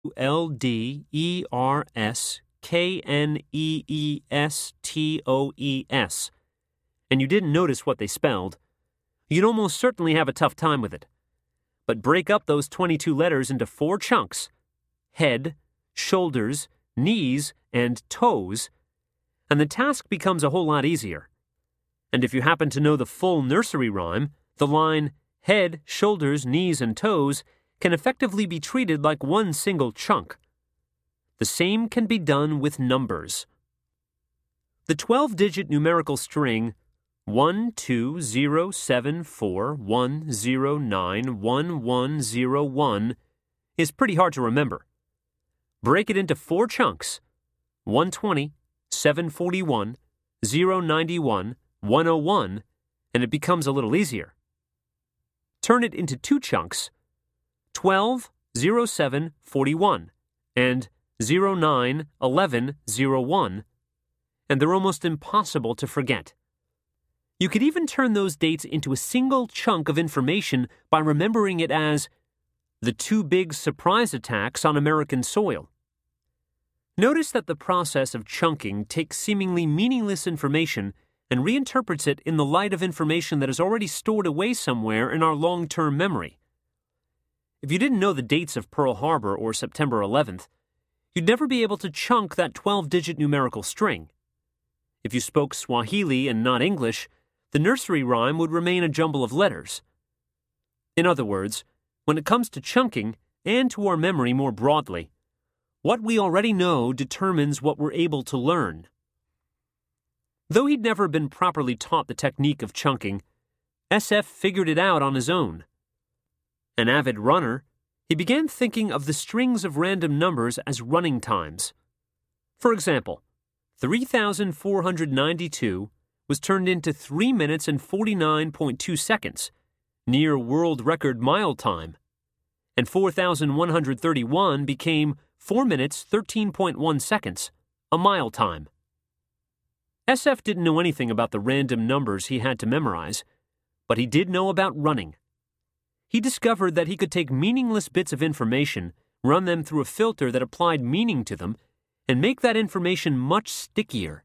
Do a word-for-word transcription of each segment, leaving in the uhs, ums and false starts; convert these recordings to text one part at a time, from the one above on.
L D E R S K N E E S T O E S, and you didn't notice what they spelled, you'd almost certainly have a tough time with it. But break up those twenty-two letters into four chunks: head, shoulders, knees, and toes, and the task becomes a whole lot easier. And if you happen to know the full nursery rhyme, the line head, shoulders, knees, and toes can effectively be treated like one single chunk. The same can be done with numbers. The twelve-digit numerical string one two zero seven four one zero nine one one zero one is pretty hard to remember. Break it into four chunks: one twenty, seven forty-one, zero ninety-one, one oh one, and it becomes a little easier. Turn it into two chunks: twelve, zero seven, forty-one, and zero nine, eleven, zero one, and they're almost impossible to forget. You could even turn those dates into a single chunk of information by remembering it as the two big surprise attacks on American soil. Notice that the process of chunking takes seemingly meaningless information and reinterprets it in the light of information that is already stored away somewhere in our long-term memory. If you didn't know the dates of Pearl Harbor or September eleventh, you'd never be able to chunk that twelve-digit numerical string. If you spoke Swahili and not English, the nursery rhyme would remain a jumble of letters. In other words, when it comes to chunking, and to our memory more broadly, what we already know determines what we're able to learn. Though he'd never been properly taught the technique of chunking, S F figured it out on his own. An avid runner, he began thinking of the strings of random numbers as running times. For example, three thousand four hundred ninety-two was turned into three minutes and forty-nine point two seconds, near world record mile time, and four thousand one hundred thirty-one became four minutes thirteen point one seconds, a mile time. S F didn't know anything about the random numbers he had to memorize, but he did know about running. He discovered that he could take meaningless bits of information, run them through a filter that applied meaning to them, and make that information much stickier.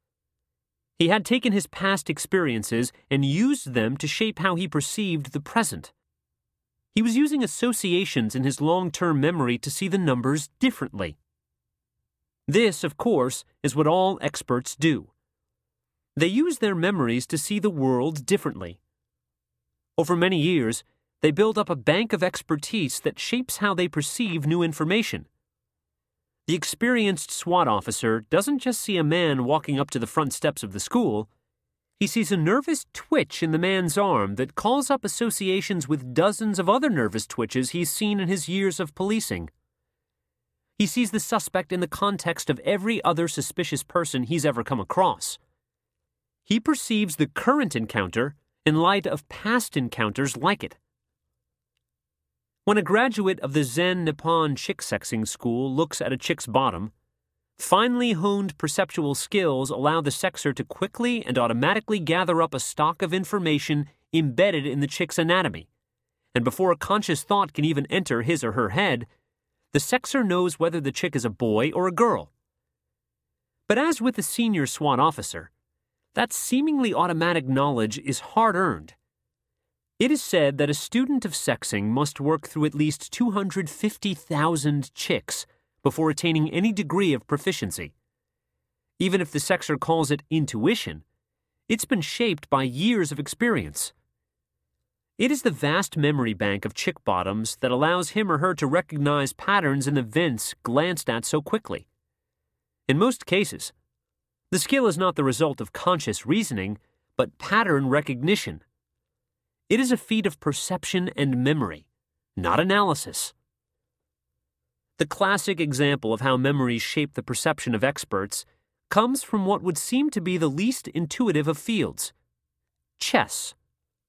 He had taken his past experiences and used them to shape how he perceived the present. He was using associations in his long-term memory to see the numbers differently. This, of course, is what all experts do. They use their memories to see the world differently. Over many years, they build up a bank of expertise that shapes how they perceive new information. The experienced SWAT officer doesn't just see a man walking up to the front steps of the school. He sees a nervous twitch in the man's arm that calls up associations with dozens of other nervous twitches he's seen in his years of policing. He sees the suspect in the context of every other suspicious person he's ever come across. He perceives the current encounter in light of past encounters like it. When a graduate of the Zen Nippon chick sexing school looks at a chick's bottom, finely honed perceptual skills allow the sexer to quickly and automatically gather up a stock of information embedded in the chick's anatomy, and before a conscious thought can even enter his or her head, the sexer knows whether the chick is a boy or a girl. But as with the senior SWAT officer, that seemingly automatic knowledge is hard-earned. It is said that a student of sexing must work through at least two hundred fifty thousand chicks before attaining any degree of proficiency. Even if the sexer calls it intuition, it's been shaped by years of experience. It is the vast memory bank of chick bottoms that allows him or her to recognize patterns in events glanced at so quickly. In most cases, the skill is not the result of conscious reasoning, but pattern recognition. It is a feat of perception and memory, not analysis. The classic example of how memories shape the perception of experts comes from what would seem to be the least intuitive of fields: chess.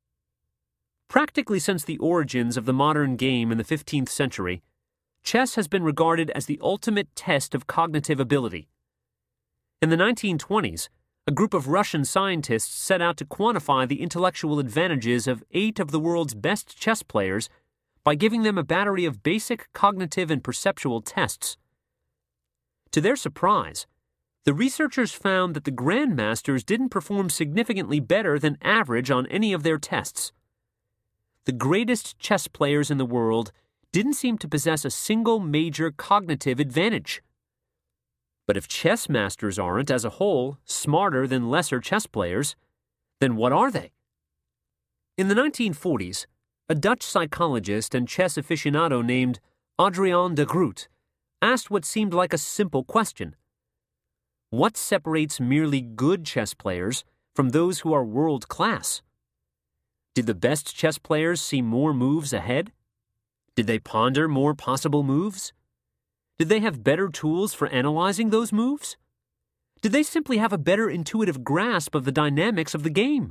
Practically since the origins of the modern game in the fifteenth century, chess has been regarded as the ultimate test of cognitive ability. In the nineteen twenties, a group of Russian scientists set out to quantify the intellectual advantages of eight of the world's best chess players by giving them a battery of basic cognitive and perceptual tests. To their surprise, the researchers found that the grandmasters didn't perform significantly better than average on any of their tests. The greatest chess players in the world didn't seem to possess a single major cognitive advantage. But if chess masters aren't, as a whole, smarter than lesser chess players, then what are they? In the nineteen forties, a Dutch psychologist and chess aficionado named Adriaan de Groot asked what seemed like a simple question. What separates merely good chess players from those who are world class? Did the best chess players see more moves ahead? Did they ponder more possible moves? Did they have better tools for analyzing those moves? Did they simply have a better intuitive grasp of the dynamics of the game?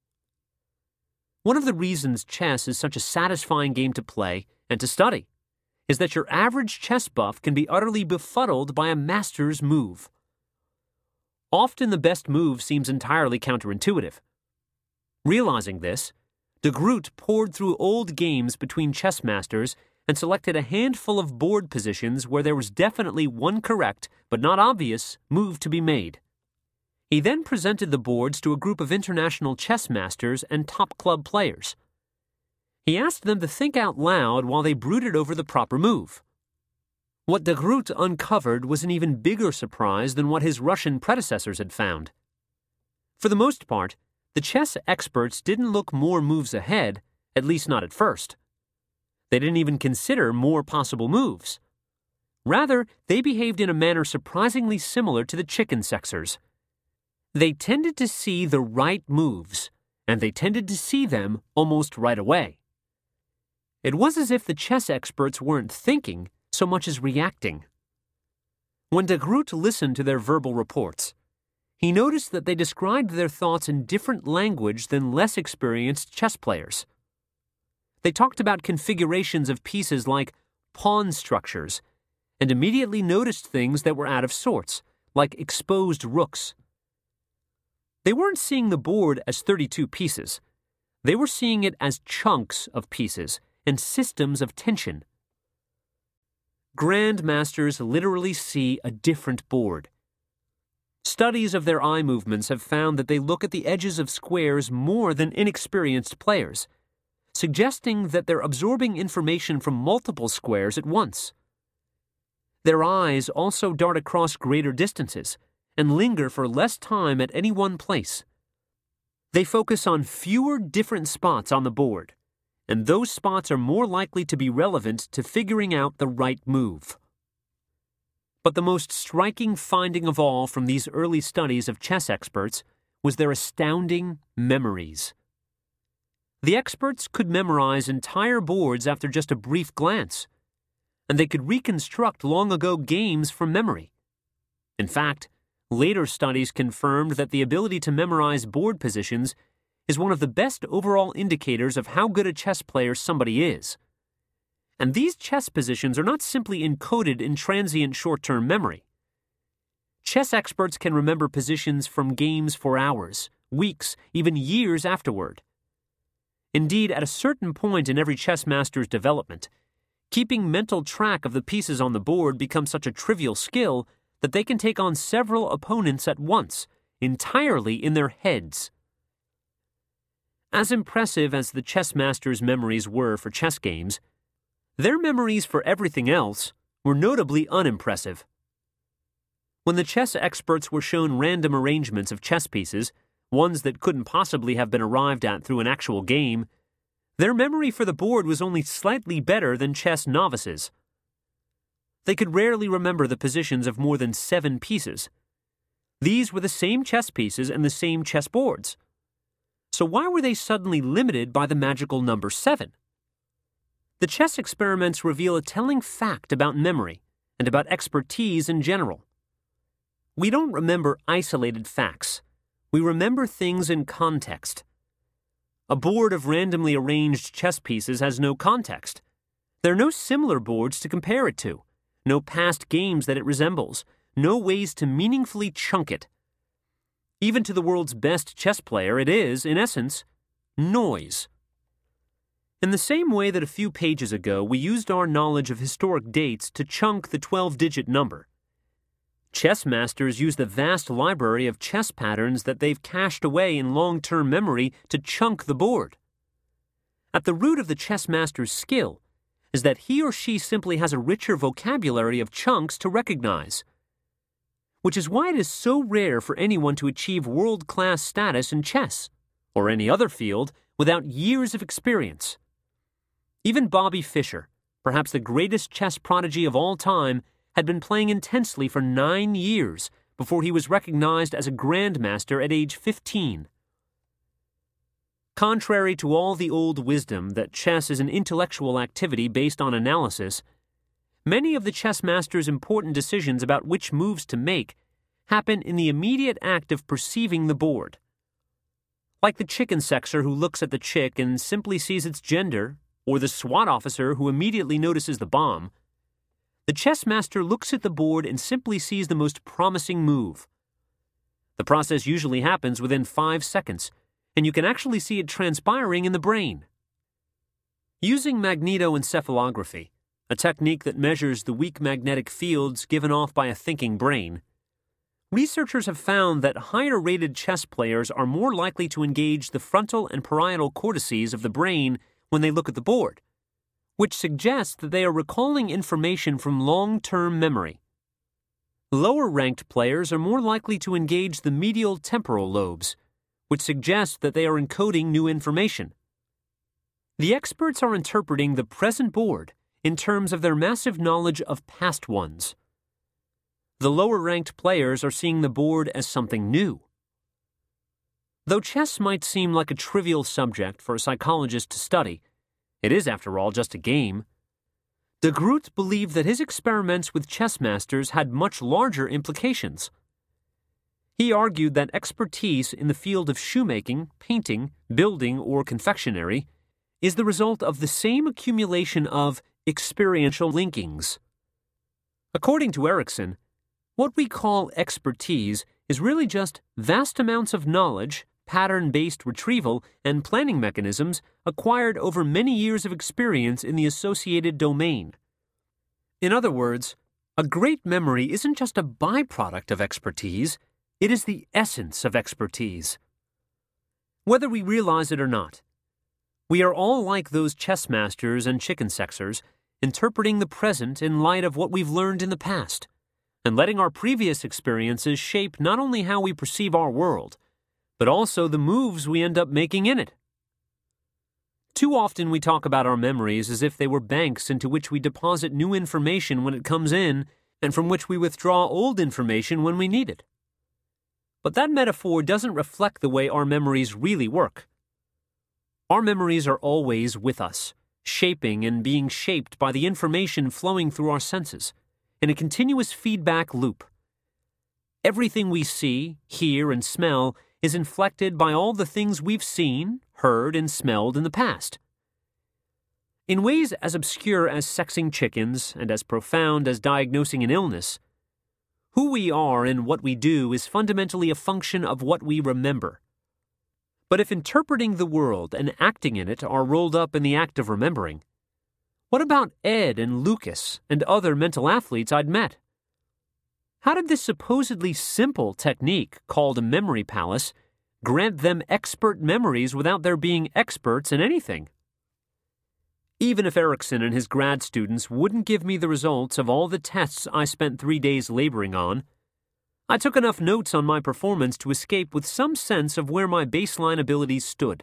One of the reasons chess is such a satisfying game to play and to study is that your average chess buff can be utterly befuddled by a master's move. Often the best move seems entirely counterintuitive. Realizing this, de Groot pored through old games between chess masters and selected a handful of board positions where there was definitely one correct, but not obvious, move to be made. He then presented the boards to a group of international chess masters and top club players. He asked them to think out loud while they brooded over the proper move. What de Groot uncovered was an even bigger surprise than what his Russian predecessors had found. For the most part, the chess experts didn't look more moves ahead, at least not at first. They didn't even consider more possible moves. Rather, they behaved in a manner surprisingly similar to the chicken sexers. They tended to see the right moves, and they tended to see them almost right away. It was as if the chess experts weren't thinking so much as reacting. When de Groot listened to their verbal reports, he noticed that they described their thoughts in different language than less experienced chess players. They talked about configurations of pieces like pawn structures, and immediately noticed things that were out of sorts, like exposed rooks. They weren't seeing the board as thirty-two pieces. They were seeing it as chunks of pieces and systems of tension. Grandmasters literally see a different board. Studies of their eye movements have found that they look at the edges of squares more than inexperienced players, suggesting that they're absorbing information from multiple squares at once. Their eyes also dart across greater distances and linger for less time at any one place. They focus on fewer different spots on the board, and those spots are more likely to be relevant to figuring out the right move. But the most striking finding of all from these early studies of chess experts was their astounding memories. The experts could memorize entire boards after just a brief glance, and they could reconstruct long-ago games from memory. In fact, later studies confirmed that the ability to memorize board positions is one of the best overall indicators of how good a chess player somebody is. And these chess positions are not simply encoded in transient short-term memory. Chess experts can remember positions from games for hours, weeks, even years afterward. Indeed, at a certain point in every chess master's development, keeping mental track of the pieces on the board becomes such a trivial skill that they can take on several opponents at once, entirely in their heads. As impressive as the chess masters' memories were for chess games, their memories for everything else were notably unimpressive. When the chess experts were shown random arrangements of chess pieces, ones that couldn't possibly have been arrived at through an actual game, their memory for the board was only slightly better than chess novices. They could rarely remember the positions of more than seven pieces. These were the same chess pieces and the same chess boards. So why were they suddenly limited by the magical number seven? The chess experiments reveal a telling fact about memory and about expertise in general. We don't remember isolated facts. We remember things in context. A board of randomly arranged chess pieces has no context. There are no similar boards to compare it to, no past games that it resembles, no ways to meaningfully chunk it. Even to the world's best chess player, it is, in essence, noise. In the same way that a few pages ago we used our knowledge of historic dates to chunk the twelve-digit number, chess masters use the vast library of chess patterns that they've cached away in long-term memory to chunk the board. At the root of the chess master's skill is that he or she simply has a richer vocabulary of chunks to recognize, which is why it is so rare for anyone to achieve world-class status in chess, or any other field, without years of experience. Even Bobby Fischer, perhaps the greatest chess prodigy of all time, had been playing intensely for nine years before he was recognized as a grandmaster at age fifteen. Contrary to all the old wisdom that chess is an intellectual activity based on analysis, many of the chess master's important decisions about which moves to make happen in the immediate act of perceiving the board. Like the chicken sexer who looks at the chick and simply sees its gender, or the SWAT officer who immediately notices the bomb, the chess master looks at the board and simply sees the most promising move. The process usually happens within five seconds, and you can actually see it transpiring in the brain. Using magnetoencephalography, a technique that measures the weak magnetic fields given off by a thinking brain, researchers have found that higher-rated chess players are more likely to engage the frontal and parietal cortices of the brain when they look at the board, which suggests that they are recalling information from long-term memory. Lower-ranked players are more likely to engage the medial temporal lobes, which suggests that they are encoding new information. The experts are interpreting the present board in terms of their massive knowledge of past ones. The lower-ranked players are seeing the board as something new. Though chess might seem like a trivial subject for a psychologist to study, it is, after all, just a game. De Groot believed that his experiments with chess masters had much larger implications. He argued that expertise in the field of shoemaking, painting, building, or confectionery is the result of the same accumulation of experiential linkings. According to Erikson, what we call expertise is really just vast amounts of knowledge, pattern-based retrieval, and planning mechanisms acquired over many years of experience in the associated domain. In other words, a great memory isn't just a byproduct of expertise, it is the essence of expertise. Whether we realize it or not, we are all like those chess masters and chicken sexers, interpreting the present in light of what we've learned in the past, and letting our previous experiences shape not only how we perceive our world, but also the moves we end up making in it. Too often we talk about our memories as if they were banks into which we deposit new information when it comes in and from which we withdraw old information when we need it. But that metaphor doesn't reflect the way our memories really work. Our memories are always with us, shaping and being shaped by the information flowing through our senses, in a continuous feedback loop. Everything we see, hear, and smell is inflected by all the things we've seen, heard, and smelled in the past. In ways as obscure as sexing chickens and as profound as diagnosing an illness, who we are and what we do is fundamentally a function of what we remember. But if interpreting the world and acting in it are rolled up in the act of remembering, what about Ed and Lucas and other mental athletes I'd met? How did this supposedly simple technique called a memory palace grant them expert memories without their being experts in anything? Even if Erikson and his grad students wouldn't give me the results of all the tests I spent three days laboring on, I took enough notes on my performance to escape with some sense of where my baseline abilities stood.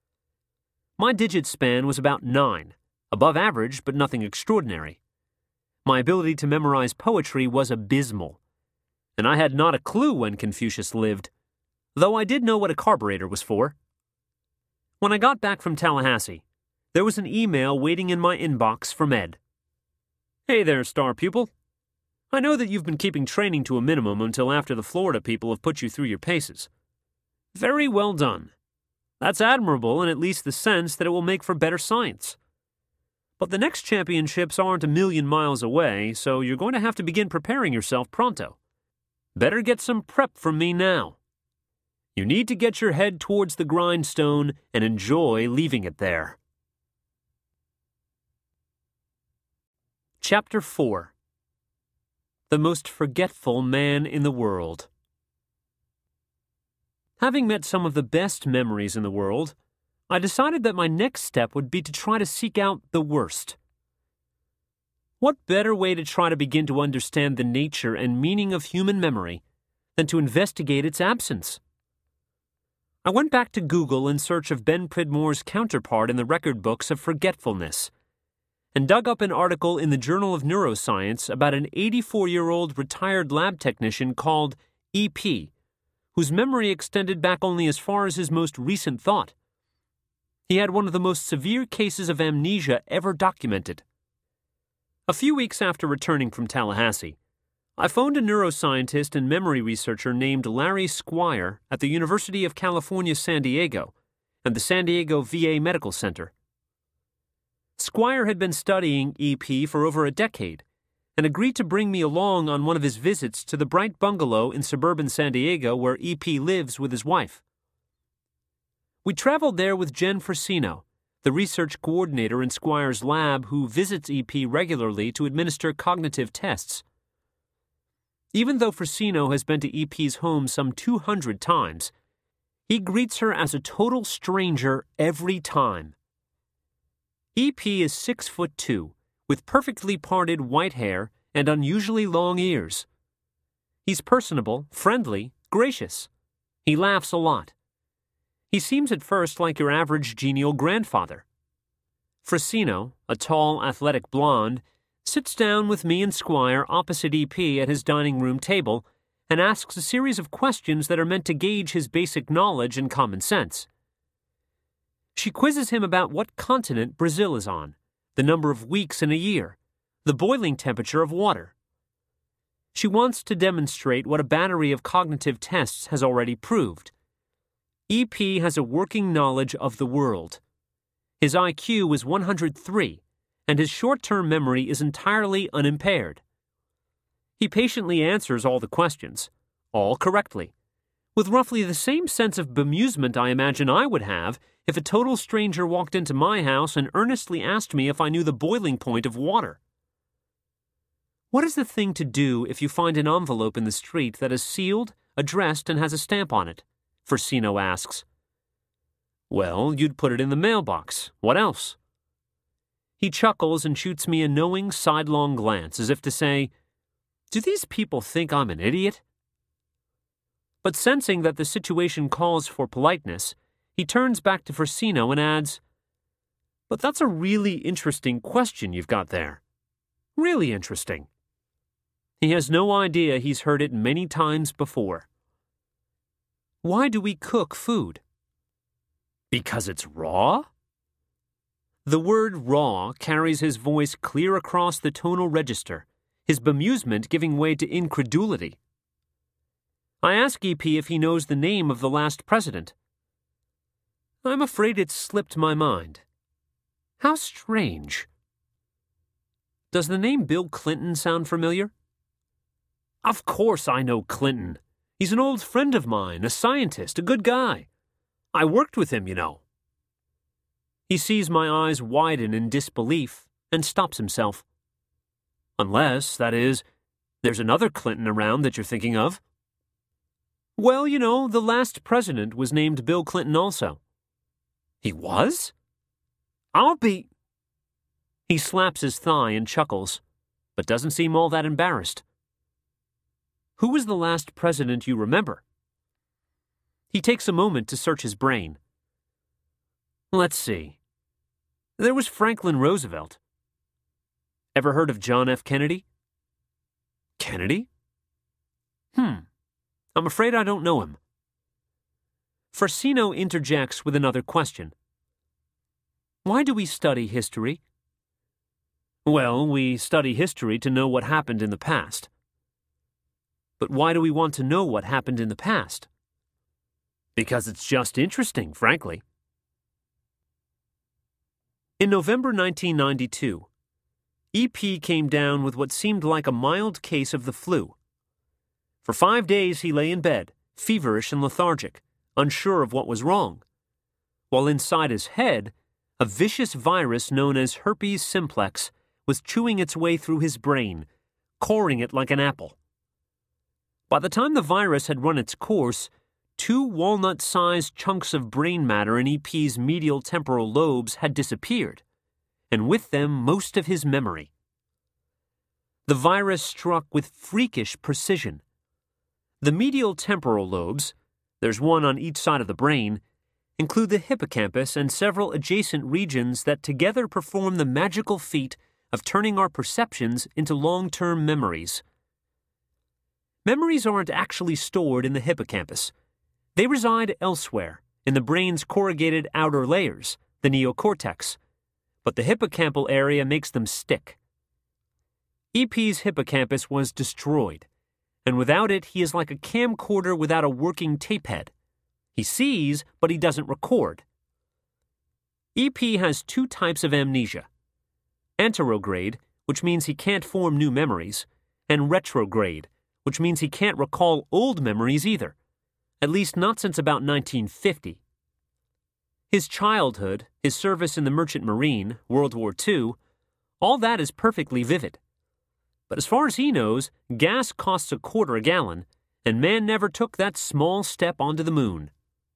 My digit span was about nine, above average but nothing extraordinary. My ability to memorize poetry was abysmal, and I had not a clue when Confucius lived, though I did know what a carburetor was for. When I got back from Tallahassee, there was an email waiting in my inbox from Ed. "Hey there, star pupil. I know that you've been keeping training to a minimum until after the Florida people have put you through your paces. Very well done. That's admirable in at least the sense that it will make for better science. But the next championships aren't a million miles away, so you're going to have to begin preparing yourself pronto. Better get some prep from me now. You need to get your head towards the grindstone and enjoy leaving it there." Chapter four. The Most Forgetful Man in the World. Having met some of the best memories in the world, I decided that my next step would be to try to seek out the worst. What better way to try to begin to understand the nature and meaning of human memory than to investigate its absence? I went back to Google in search of Ben Pridmore's counterpart in the record books of forgetfulness, and dug up an article in the Journal of Neuroscience about an eighty-four-year-old retired lab technician called E P, whose memory extended back only as far as his most recent thought. He had one of the most severe cases of amnesia ever documented. A few weeks after returning from Tallahassee, I phoned a neuroscientist and memory researcher named Larry Squire at the University of California, San Diego, and the San Diego V A Medical Center. Squire had been studying E P for over a decade and agreed to bring me along on one of his visits to the bright bungalow in suburban San Diego where E P lives with his wife. We traveled there with Jen Frasino, the research coordinator in Squire's lab who visits E P regularly to administer cognitive tests. Even though Frasino has been to E P's home some two hundred times, he greets her as a total stranger every time. E P is six foot two, with perfectly parted white hair and unusually long ears. He's personable, friendly, gracious. He laughs a lot. He seems at first like your average genial grandfather. Frasino, a tall, athletic blonde, sits down with me and Squire opposite E P at his dining room table and asks a series of questions that are meant to gauge his basic knowledge and common sense. She quizzes him about what continent Brazil is on, the number of weeks in a year, the boiling temperature of water. She wants to demonstrate what a battery of cognitive tests has already proved. E P has a working knowledge of the world. His I Q is one hundred three, and his short-term memory is entirely unimpaired. He patiently answers all the questions, all correctly, with roughly the same sense of bemusement I imagine I would have if a total stranger walked into my house and earnestly asked me if I knew the boiling point of water. What is the thing to do if you find an envelope in the street that is sealed, addressed, and has a stamp on it? Frasino asks. Well, you'd put it in the mailbox. What else? He chuckles and shoots me a knowing sidelong glance as if to say, do these people think I'm an idiot? But sensing that the situation calls for politeness, he turns back to Frasino and adds, but that's a really interesting question you've got there. Really interesting. He has no idea he's heard it many times before. Why do we cook food? Because it's raw? The word raw carries his voice clear across the tonal register, his bemusement giving way to incredulity. I ask E P if he knows the name of the last president. I'm afraid it's slipped my mind. How strange. Does the name Bill Clinton sound familiar? Of course I know Clinton. He's an old friend of mine, a scientist, a good guy. I worked with him, you know. He sees my eyes widen in disbelief and stops himself. Unless, that is, there's another Clinton around that you're thinking of. Well, you know, the last president was named Bill Clinton also. He was? I'll be... He slaps his thigh and chuckles, but doesn't seem all that embarrassed. Who was the last president you remember? He takes a moment to search his brain. Let's see. There was Franklin Roosevelt. Ever heard of John F. Kennedy? Kennedy? Hmm. I'm afraid I don't know him. Frasino interjects with another question. Why do we study history? Well, we study history to know what happened in the past. But why do we want to know what happened in the past? Because it's just interesting, frankly. In November nineteen ninety-two, E P came down with what seemed like a mild case of the flu. For five days he lay in bed, feverish and lethargic, unsure of what was wrong, while inside his head, a vicious virus known as herpes simplex was chewing its way through his brain, coring it like an apple. By the time the virus had run its course, two walnut-sized chunks of brain matter in E P's medial temporal lobes had disappeared, and with them most of his memory. The virus struck with freakish precision. The medial temporal lobes, there's one on each side of the brain, include the hippocampus and several adjacent regions that together perform the magical feat of turning our perceptions into long-term memories. Memories aren't actually stored in the hippocampus. They reside elsewhere, in the brain's corrugated outer layers, the neocortex, but the hippocampal area makes them stick. E P's hippocampus was destroyed, and without it he is like a camcorder without a working tape head. He sees, but he doesn't record. E P has two types of amnesia: anterograde, which means he can't form new memories, and retrograde, which means he can't recall old memories either, at least not since about nineteen fifty. His childhood, his service in the Merchant Marine, World War Two, all that is perfectly vivid. But as far as he knows, gas costs a quarter a gallon, and man never took that small step onto the moon.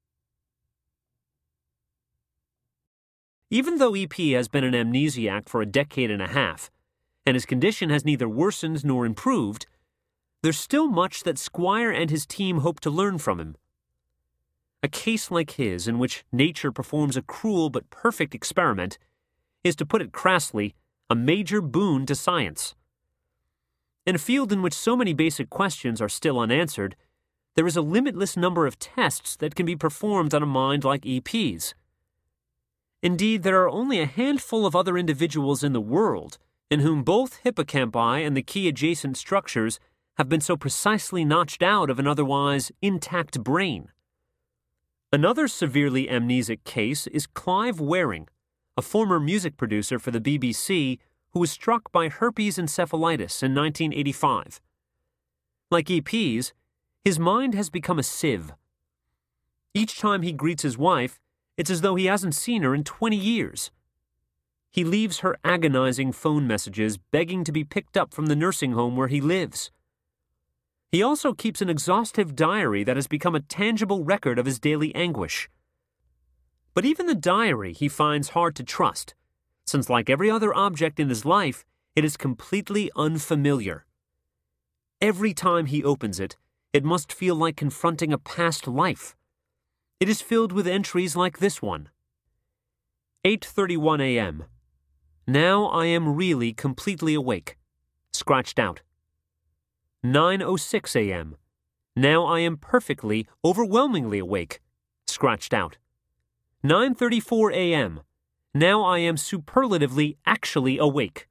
Even though E P has been an amnesiac for a decade and a half, and his condition has neither worsened nor improved, there's still much that Squire and his team hope to learn from him. A case like his, in which nature performs a cruel but perfect experiment, is, to put it crassly, a major boon to science. In a field in which so many basic questions are still unanswered, there is a limitless number of tests that can be performed on a mind like E P's. Indeed, there are only a handful of other individuals in the world in whom both hippocampi and the key adjacent structures have been so precisely notched out of an otherwise intact brain. Another severely amnesic case is Clive Waring, a former music producer for the B B C who was struck by herpes encephalitis in nineteen eighty-five. Like E P's, his mind has become a sieve. Each time he greets his wife, it's as though he hasn't seen her in twenty years. He leaves her agonizing phone messages begging to be picked up from the nursing home where he lives. He also keeps an exhaustive diary that has become a tangible record of his daily anguish. But even the diary he finds hard to trust, since like every other object in his life, it is completely unfamiliar. Every time he opens it, it must feel like confronting a past life. It is filled with entries like this one. eight thirty-one a.m. Now I am really completely awake. Scratched out. nine oh six a.m. Now I am perfectly, overwhelmingly awake. Scratched out. nine thirty-four a.m. Now I am superlatively actually awake.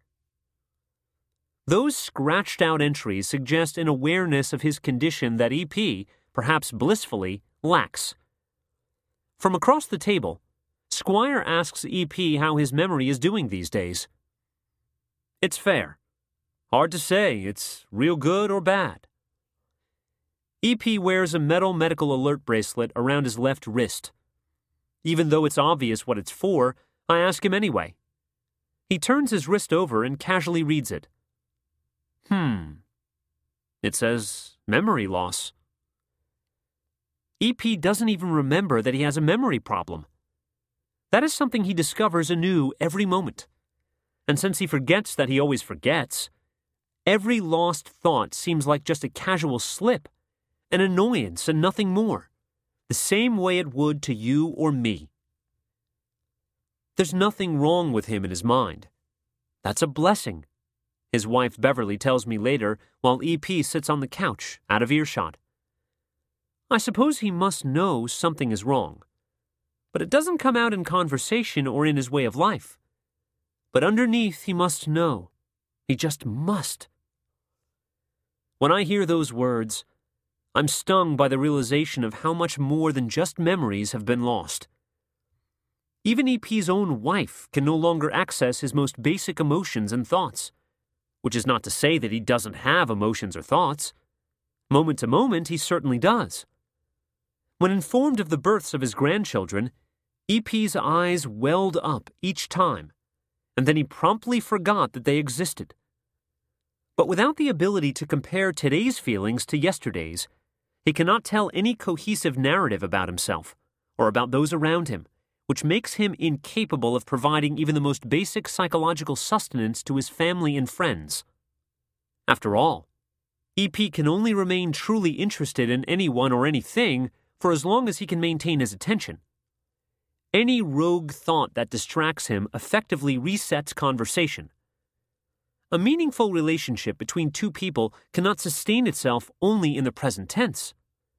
Those scratched-out entries suggest an awareness of his condition that E P, perhaps blissfully, lacks. From across the table, Squire asks E P how his memory is doing these days. It's fair. Hard to say, it's real good or bad. E P wears a metal medical alert bracelet around his left wrist. Even though it's obvious what it's for, I ask him anyway. He turns his wrist over and casually reads it. Hmm. It says memory loss. E P doesn't even remember that he has a memory problem. That is something he discovers anew every moment. And since he forgets that he always forgets, every lost thought seems like just a casual slip, an annoyance and nothing more, the same way it would to you or me. There's nothing wrong with him in his mind. That's a blessing, his wife Beverly tells me later while E P sits on the couch, out of earshot. I suppose he must know something is wrong, but it doesn't come out in conversation or in his way of life. But underneath he must know. He just must. When I hear those words, I'm stung by the realization of how much more than just memories have been lost. Even E P's own wife can no longer access his most basic emotions and thoughts, which is not to say that he doesn't have emotions or thoughts. Moment to moment, he certainly does. When informed of the births of his grandchildren, E P's eyes welled up each time, and then he promptly forgot that they existed. But without the ability to compare today's feelings to yesterday's, he cannot tell any cohesive narrative about himself or about those around him, which makes him incapable of providing even the most basic psychological sustenance to his family and friends. After all, E P can only remain truly interested in anyone or anything for as long as he can maintain his attention. Any rogue thought that distracts him effectively resets conversation. A meaningful relationship between two people cannot sustain itself only in the present tense.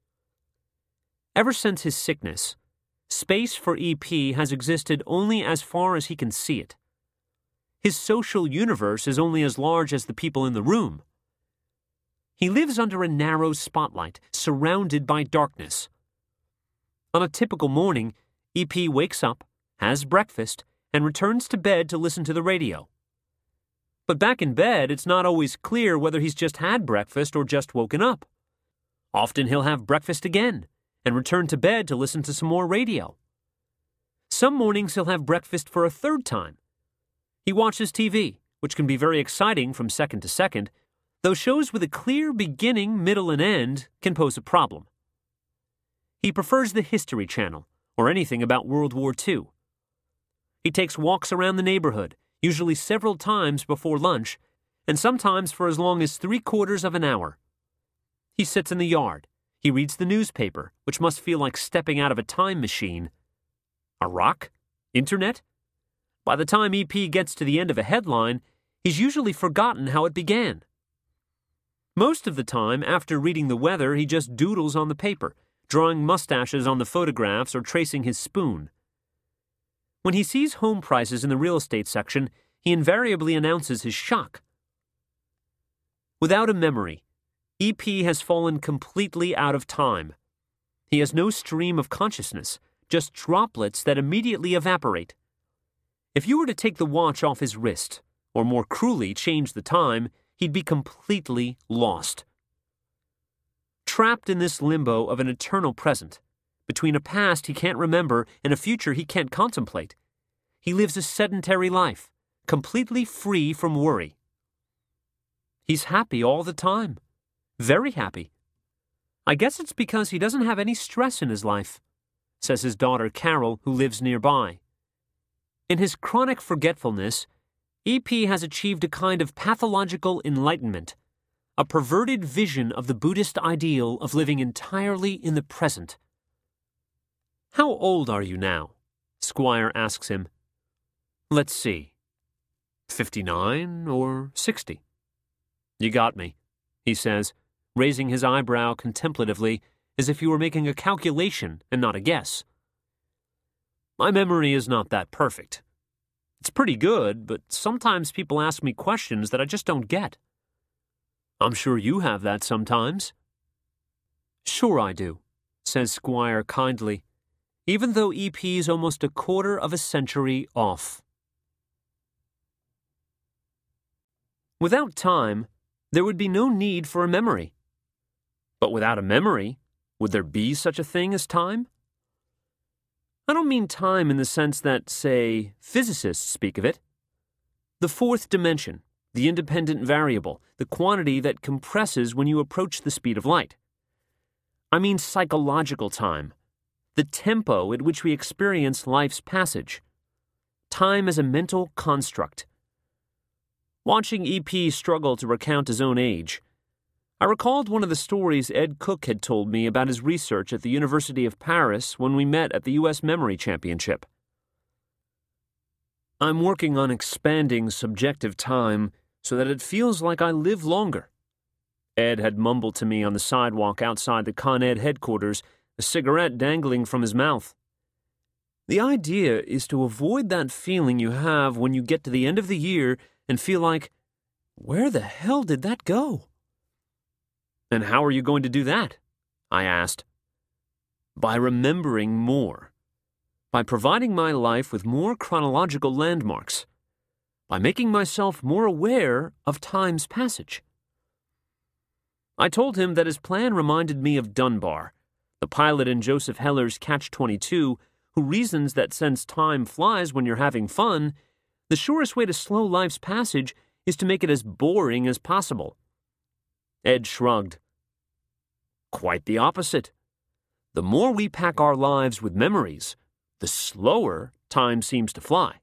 Ever since his sickness, space for E P has existed only as far as he can see it. His social universe is only as large as the people in the room. He lives under a narrow spotlight, surrounded by darkness. On a typical morning, E P wakes up, has breakfast, and returns to bed to listen to the radio. But back in bed, it's not always clear whether he's just had breakfast or just woken up. Often he'll have breakfast again and return to bed to listen to some more radio. Some mornings he'll have breakfast for a third time. He watches T V, which can be very exciting from second to second, though shows with a clear beginning, middle, and end can pose a problem. He prefers the History Channel or anything about World War Two. He takes walks around the neighborhood, usually several times before lunch, and sometimes for as long as three quarters of an hour. He sits in the yard. He reads the newspaper, which must feel like stepping out of a time machine. A rock? Internet? By the time E P gets to the end of a headline, he's usually forgotten how it began. Most of the time, after reading the weather, he just doodles on the paper, drawing mustaches on the photographs or tracing his spoon. When he sees home prices in the real estate section, he invariably announces his shock. Without a memory, E P has fallen completely out of time. He has no stream of consciousness, just droplets that immediately evaporate. If you were to take the watch off his wrist, or more cruelly change the time, he'd be completely lost. Trapped in this limbo of an eternal present, between a past he can't remember and a future he can't contemplate, he lives a sedentary life, completely free from worry. He's happy all the time. Very happy. I guess it's because he doesn't have any stress in his life, says his daughter Carol, who lives nearby. In his chronic forgetfulness, E P has achieved a kind of pathological enlightenment, a perverted vision of the Buddhist ideal of living entirely in the present. How old are you now? Squire asks him. Let's see. Fifty-nine or sixty? You got me, he says, raising his eyebrow contemplatively as if he were making a calculation and not a guess. My memory is not that perfect. It's pretty good, but sometimes people ask me questions that I just don't get. I'm sure you have that sometimes. Sure I do, says Squire kindly, even though E P's almost a quarter of a century off. Without time, there would be no need for a memory. But without a memory, would there be such a thing as time? I don't mean time in the sense that, say, physicists speak of it. The fourth dimension, the independent variable, the quantity that compresses when you approach the speed of light. I mean psychological time, the tempo at which we experience life's passage. Time as a mental construct. Watching E P struggle to recount his own age, I recalled one of the stories Ed Cook had told me about his research at the University of Paris when we met at the U S Memory Championship. I'm working on expanding subjective time so that it feels like I live longer, Ed had mumbled to me on the sidewalk outside the Con Ed headquarters, a cigarette dangling from his mouth. The idea is to avoid that feeling you have when you get to the end of the year and feel like, where the hell did that go? And how are you going to do that? I asked. By remembering more. By providing my life with more chronological landmarks. By making myself more aware of time's passage. I told him that his plan reminded me of Dunbar, the pilot in Joseph Heller's Catch twenty-two, who reasons that since time flies when you're having fun, The surest way to slow life's passage is to make it as boring as possible. Ed shrugged. Quite the opposite. The more we pack our lives with memories, the slower time seems to fly.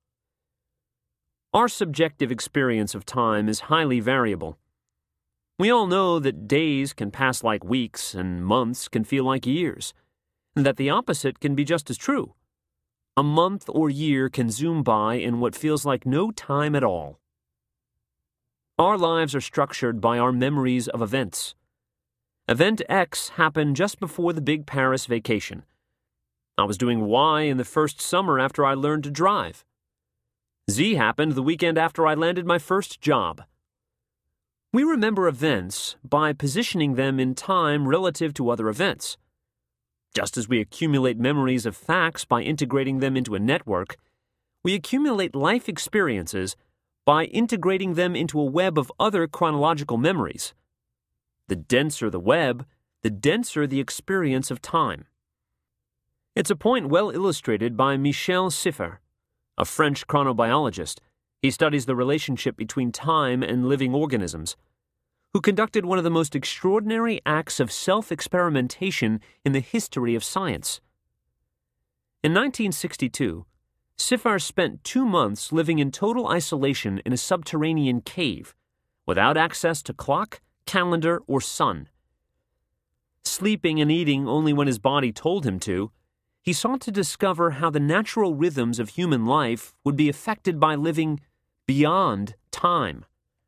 Our subjective experience of time is highly variable. We all know that days can pass like weeks and months can feel like years, and that the opposite can be just as true. A month or year can zoom by in what feels like no time at all. Our lives are structured by our memories of events. Event X happened just before the big Paris vacation. I was doing Y in the first summer after I learned to drive. Z happened the weekend after I landed my first job. We remember events by positioning them in time relative to other events. Just as we accumulate memories of facts by integrating them into a network, we accumulate life experiences by integrating them into a web of other chronological memories. The denser the web, the denser the experience of time. It's a point well illustrated by Michel Siffer, a French chronobiologist. He studies the relationship between time and living organisms, who conducted one of the most extraordinary acts of self-experimentation in the history of science. In nineteen sixty-two, Siffer spent two months living in total isolation in a subterranean cave, without access to clock, calendar, or sun. Sleeping and eating only when his body told him to, he sought to discover how the natural rhythms of human life would be affected by living beyond time.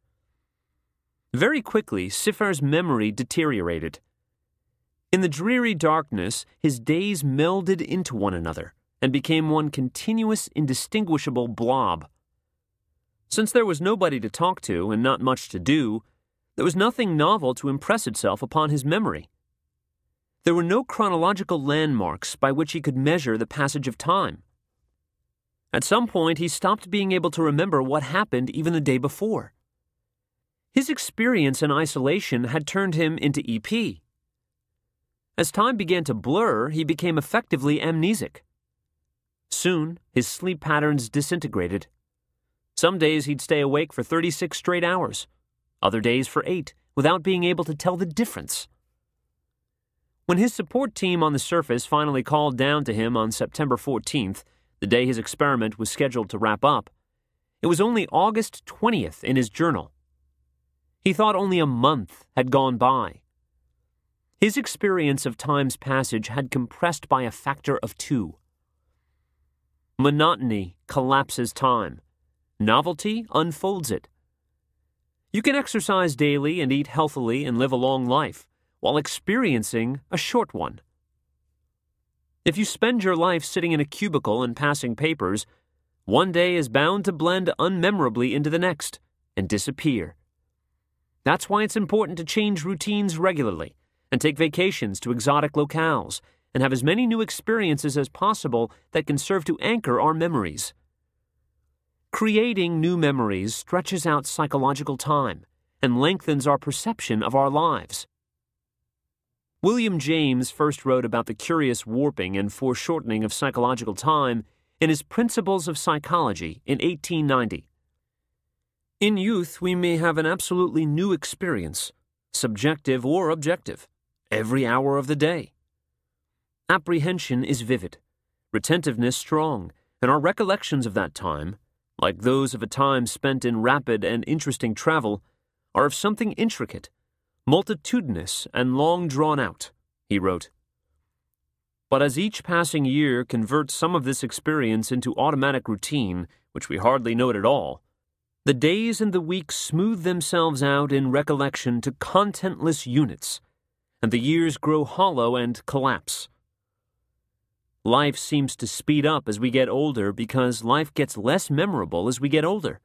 Very quickly, Siffer's memory deteriorated. In the dreary darkness, his days melded into one another and became one continuous, indistinguishable blob. Since there was nobody to talk to and not much to do, there was nothing novel to impress itself upon his memory. There were no chronological landmarks by which he could measure the passage of time. At some point, he stopped being able to remember what happened even the day before. His experience in isolation had turned him into E P. As time began to blur, he became effectively amnesic. Soon, his sleep patterns disintegrated. Some days he'd stay awake for thirty-six straight hours, other days for eight, without being able to tell the difference. When his support team on the surface finally called down to him on September fourteenth, the day his experiment was scheduled to wrap up, it was only August twentieth in his journal. He thought only a month had gone by. His experience of time's passage had compressed by a factor of two. Monotony collapses time. Novelty unfolds it. You can exercise daily and eat healthily and live a long life, while experiencing a short one. If you spend your life sitting in a cubicle and passing papers, one day is bound to blend unmemorably into the next and disappear. That's why it's important to change routines regularly and take vacations to exotic locales and have as many new experiences as possible that can serve to anchor our memories. Creating new memories stretches out psychological time and lengthens our perception of our lives. William James first wrote about the curious warping and foreshortening of psychological time in his Principles of Psychology in eighteen ninety. In youth, we may have an absolutely new experience, subjective or objective, every hour of the day. Apprehension is vivid, retentiveness strong, and our recollections of that time, like those of a time spent in rapid and interesting travel, are of something intricate, multitudinous, and long drawn out, he wrote. But as each passing year converts some of this experience into automatic routine, which we hardly note at all, the days and the weeks smooth themselves out in recollection to contentless units, and the years grow hollow and collapse. Life seems to speed up as we get older because life gets less memorable as we get older.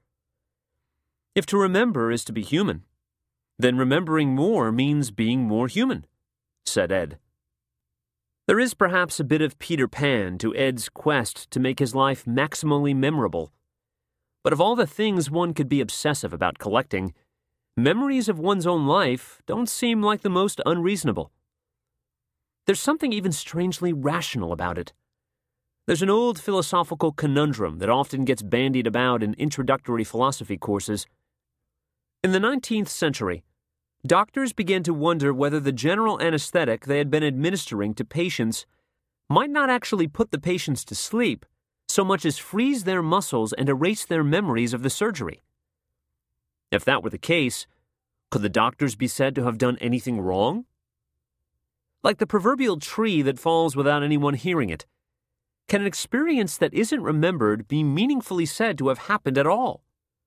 If to remember is to be human, then remembering more means being more human, said Ed. There is perhaps a bit of Peter Pan to Ed's quest to make his life maximally memorable. But of all the things one could be obsessive about collecting, memories of one's own life don't seem like the most unreasonable. There's something even strangely rational about it. There's an old philosophical conundrum that often gets bandied about in introductory philosophy courses. In the nineteenth century, doctors began to wonder whether the general anesthetic they had been administering to patients might not actually put the patients to sleep, so much as freeze their muscles and erase their memories of the surgery. If that were the case, could the doctors be said to have done anything wrong? Like the proverbial tree that falls without anyone hearing it, can an experience that isn't remembered be meaningfully said to have happened at all?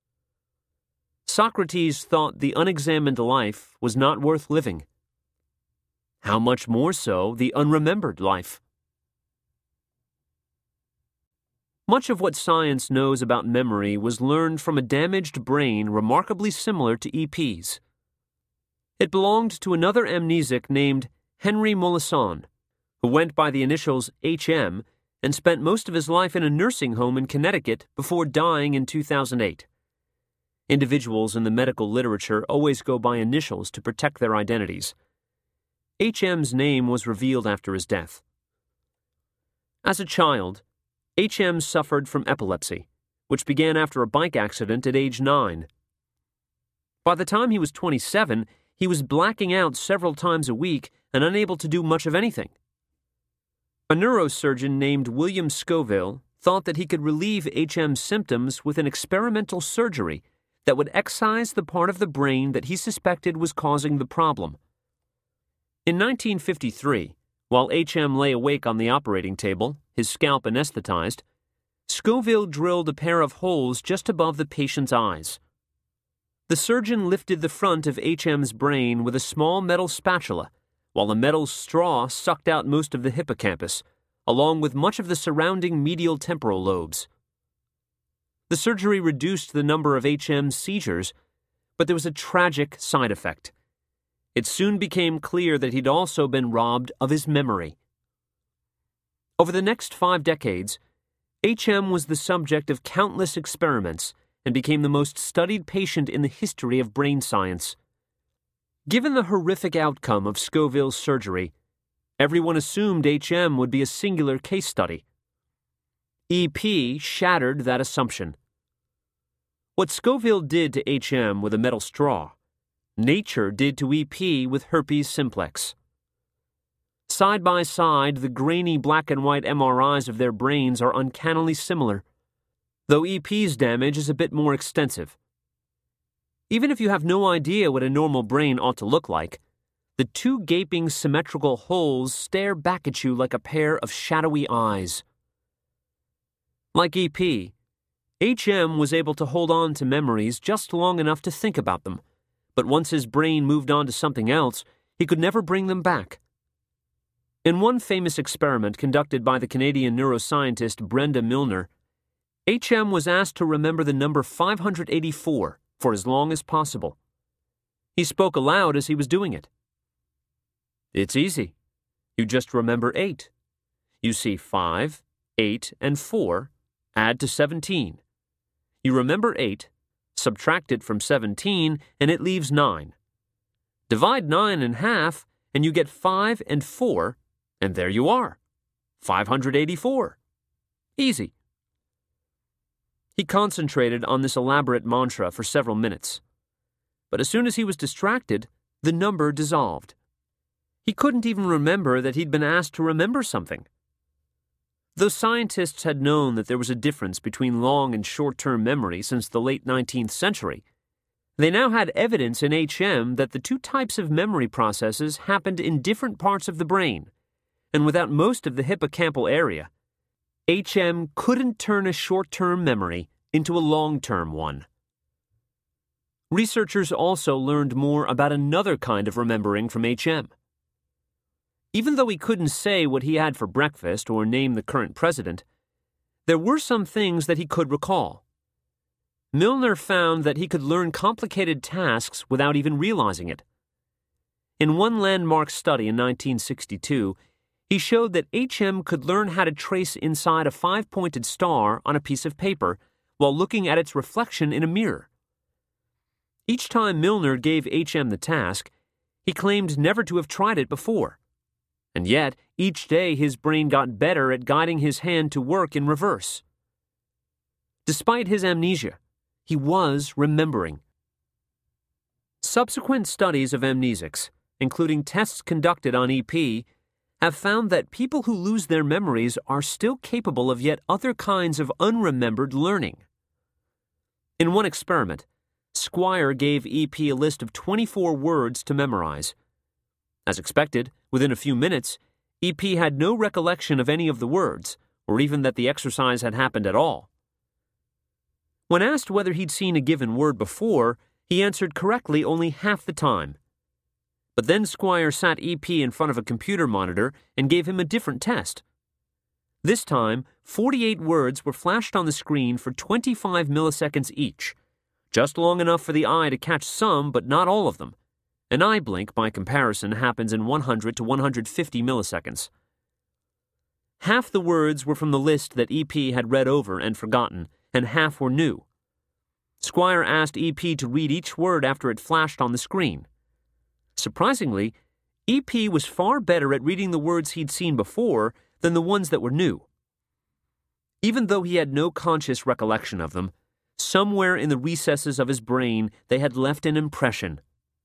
Socrates thought the unexamined life was not worth living. How much more so the unremembered life? Much of what science knows about memory was learned from a damaged brain remarkably similar to E P's. It belonged to another amnesic named Henry Molaison, who went by the initials H M and spent most of his life in a nursing home in Connecticut before dying in two thousand eight. Individuals in the medical literature always go by initials to protect their identities. H M's name was revealed after his death. As a child, H M suffered from epilepsy, which began after a bike accident at age nine. By the time he was twenty-seven, he was blacking out several times a week and unable to do much of anything. A neurosurgeon named William Scoville thought that he could relieve H M's symptoms with an experimental surgery that would excise the part of the brain that he suspected was causing the problem. In nineteen fifty-three, while H M lay awake on the operating table, his scalp anesthetized, Scoville drilled a pair of holes just above the patient's eyes. The surgeon lifted the front of H M's brain with a small metal spatula, while a metal straw sucked out most of the hippocampus, along with much of the surrounding medial temporal lobes. The surgery reduced the number of H M's seizures, but there was a tragic side effect. It soon became clear that he'd also been robbed of his memory. Over the next five decades, H M was the subject of countless experiments and became the most studied patient in the history of brain science. Given the horrific outcome of Scoville's surgery, everyone assumed H M would be a singular case study. E P shattered that assumption. What Scoville did to H M with a metal straw, nature did to E P with herpes simplex. Side by side, the grainy black and white M R Is of their brains are uncannily similar, though E P's damage is a bit more extensive. Even if you have no idea what a normal brain ought to look like, the two gaping symmetrical holes stare back at you like a pair of shadowy eyes. Like E P, H M was able to hold on to memories just long enough to think about them, but once his brain moved on to something else, he could never bring them back. In one famous experiment conducted by the Canadian neuroscientist Brenda Milner, H M was asked to remember the number five hundred eighty-four for as long as possible. He spoke aloud as he was doing it. It's easy. You just remember eight. You see five, eight, and four, add to seventeen. You remember eight, subtract it from seventeen, and it leaves nine. Divide nine in half, and you get five and four, and there you are, five hundred eighty-four. Easy. He concentrated on this elaborate mantra for several minutes. But as soon as he was distracted, the number dissolved. He couldn't even remember that he'd been asked to remember something. Though scientists had known that there was a difference between long and short-term memory since the late nineteenth century, they now had evidence in H M that the two types of memory processes happened in different parts of the brain, and without most of the hippocampal area, H M couldn't turn a short-term memory into a long-term one. Researchers also learned more about another kind of remembering from H M. Even though he couldn't say what he had for breakfast or name the current president, there were some things that he could recall. Milner found that he could learn complicated tasks without even realizing it. In one landmark study in nineteen sixty-two, he showed that H M could learn how to trace inside a five-pointed star on a piece of paper while looking at its reflection in a mirror. Each time Milner gave H M the task, he claimed never to have tried it before. And yet, each day his brain got better at guiding his hand to work in reverse. Despite his amnesia, he was remembering. Subsequent studies of amnesics, including tests conducted on E P, have found that people who lose their memories are still capable of yet other kinds of unremembered learning. In one experiment, Squire gave E P a list of twenty-four words to memorize. As expected, within a few minutes, E P had no recollection of any of the words, or even that the exercise had happened at all. When asked whether he'd seen a given word before, he answered correctly only half the time. But then Squire sat E P in front of a computer monitor and gave him a different test. This time, forty-eight words were flashed on the screen for twenty-five milliseconds each, just long enough for the eye to catch some but not all of them. An eye blink, by comparison, happens in one hundred to one hundred fifty milliseconds. Half the words were from the list that E P had read over and forgotten, and half were new. Squire asked E P to read each word after it flashed on the screen. Surprisingly, E P was far better at reading the words he'd seen before than the ones that were new. Even though he had no conscious recollection of them, somewhere in the recesses of his brain they had left an impression.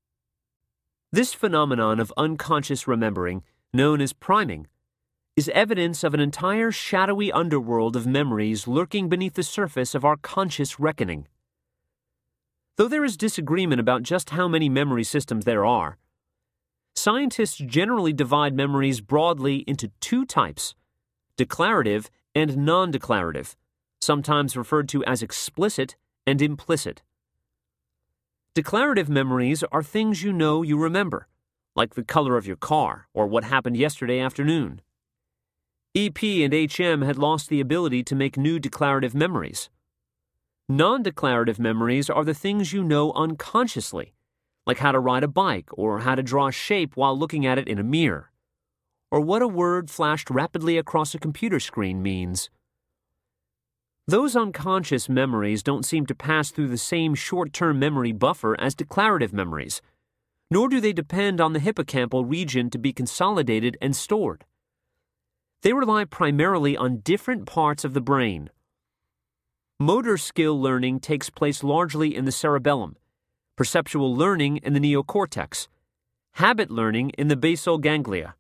This phenomenon of unconscious remembering, known as priming, is evidence of an entire shadowy underworld of memories lurking beneath the surface of our conscious reckoning. Though there is disagreement about just how many memory systems there are, scientists generally divide memories broadly into two types: declarative and non-declarative, sometimes referred to as explicit and implicit. Declarative memories are things you know you remember, like the color of your car or what happened yesterday afternoon. E P and H M had lost the ability to make new declarative memories. Non-declarative memories are the things you know unconsciously, like how to ride a bike or how to draw a shape while looking at it in a mirror, or what a word flashed rapidly across a computer screen means. Those unconscious memories don't seem to pass through the same short-term memory buffer as declarative memories, nor do they depend on the hippocampal region to be consolidated and stored. They rely primarily on different parts of the brain. Motor skill learning takes place largely in the cerebellum, perceptual learning in the neocortex, habit learning in the basal ganglia.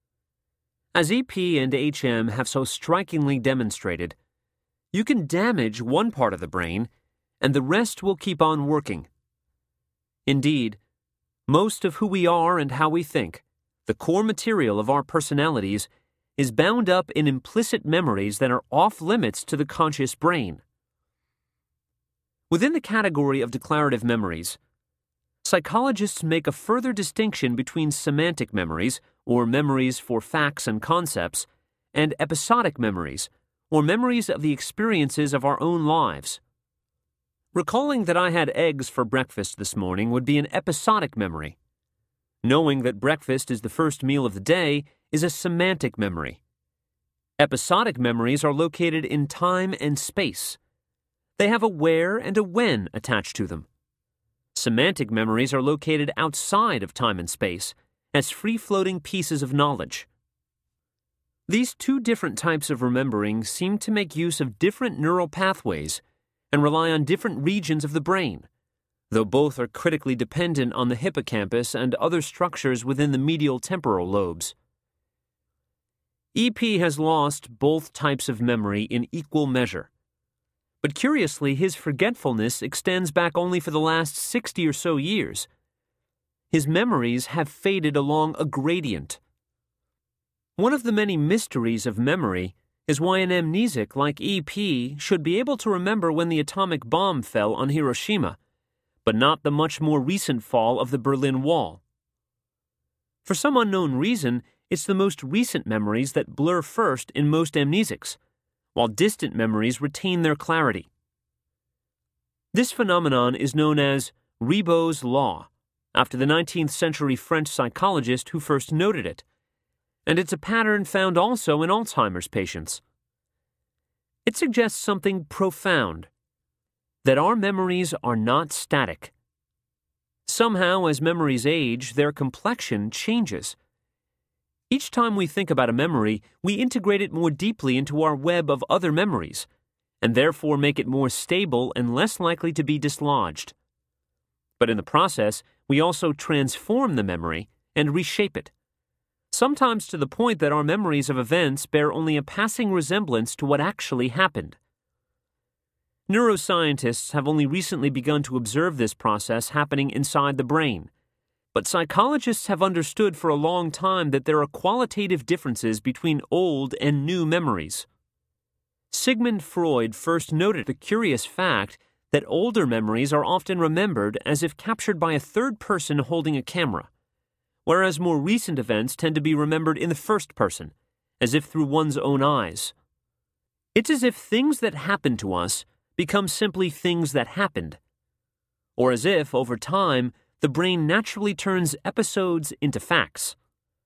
As E P and H M have so strikingly demonstrated, you can damage one part of the brain, and the rest will keep on working. Indeed, most of who we are and how we think, the core material of our personalities, is bound up in implicit memories that are off-limits to the conscious brain. Within the category of declarative memories, psychologists make a further distinction between semantic memories, or memories for facts and concepts, and episodic memories, or memories of the experiences of our own lives. Recalling that I had eggs for breakfast this morning would be an episodic memory. Knowing that breakfast is the first meal of the day is a semantic memory. Episodic memories are located in time and space. They have a where and a when attached to them. Semantic memories are located outside of time and space, as free-floating pieces of knowledge. These two different types of remembering seem to make use of different neural pathways and rely on different regions of the brain, though both are critically dependent on the hippocampus and other structures within the medial temporal lobes. E P has lost both types of memory in equal measure. But curiously, his forgetfulness extends back only for the last sixty or so years. His memories have faded along a gradient. One of the many mysteries of memory is why an amnesic like E P should be able to remember when the atomic bomb fell on Hiroshima, but not the much more recent fall of the Berlin Wall. For some unknown reason, it's the most recent memories that blur first in most amnesics, while distant memories retain their clarity. This phenomenon is known as Ribot's Law, after the nineteenth century French psychologist who first noted it, and it's a pattern found also in Alzheimer's patients. It suggests something profound, that our memories are not static. Somehow, as memories age, their complexion changes. Each time we think about a memory, we integrate it more deeply into our web of other memories, and therefore make it more stable and less likely to be dislodged. But in the process, we also transform the memory and reshape it, sometimes to the point that our memories of events bear only a passing resemblance to what actually happened. Neuroscientists have only recently begun to observe this process happening inside the brain, but psychologists have understood for a long time that there are qualitative differences between old and new memories. Sigmund Freud first noted the curious fact that older memories are often remembered as if captured by a third person holding a camera, whereas more recent events tend to be remembered in the first person, as if through one's own eyes. It's as if things that happen to us become simply things that happened, or as if, over time, the brain naturally turns episodes into facts.